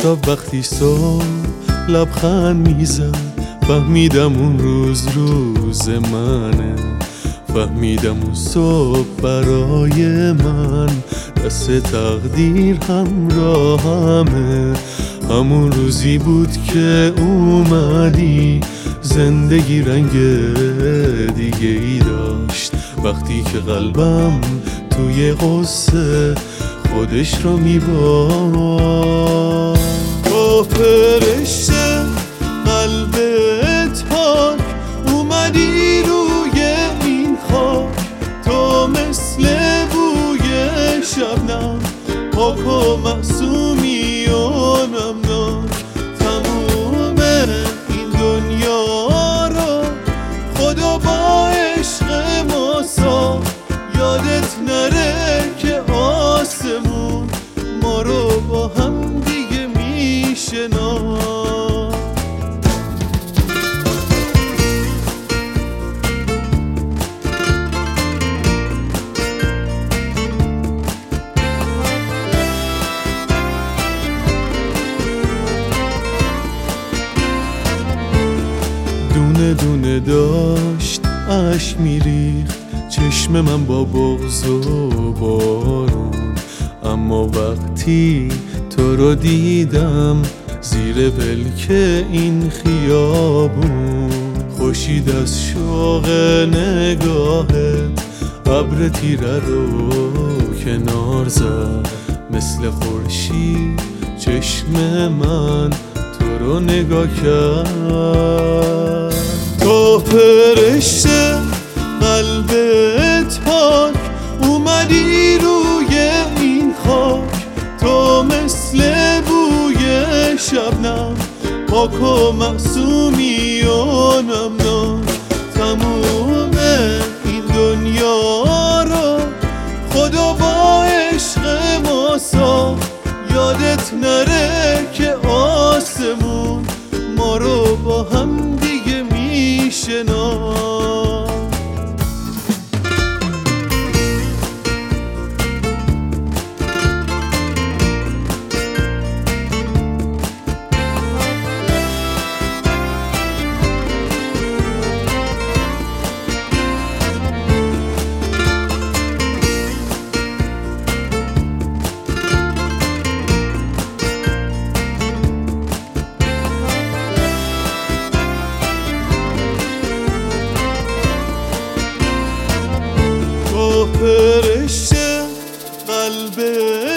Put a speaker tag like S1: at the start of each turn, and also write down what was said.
S1: آفتاب وقتی صبح لبخند میزد، فهمیدم اون روز منه. فهمیدم اون صبح برای من دست تقدیر همراهمه. همون روزی بود که اومدی، زندگی رنگ دیگه ای داشت. وقتی که قلبم توی قصه خودش رو میبارد. تو فرشته قلبت پاک اومدی روی این خاک، تو مثل بوی شبنم پاک و معصومی و نمناک. تموم این دنیا رو خدا با عشق ما ساخت. یادت نره که آسمون ما رو با هم دیگه میشناخت. دونه دونه داشت اشک میریخت چشم من با بغض و بارون، اما وقتی تو رو دیدم زیر پلک این خیابون، خوشید از شوق نگاهت ابر تیره رو کنار زد. مثل خورشید چشم من تو رو نگاه کرد. تو فرشته قلبت پاک اومدی روی این خاک، تو مثل بوی شبنم پاک و معصومی و نمناک. تموم این دنیا رو خدا با عشق ما ساخت. یادت نره که آسمون ما رو با هم دیگه میشناخت. فرشته قلبت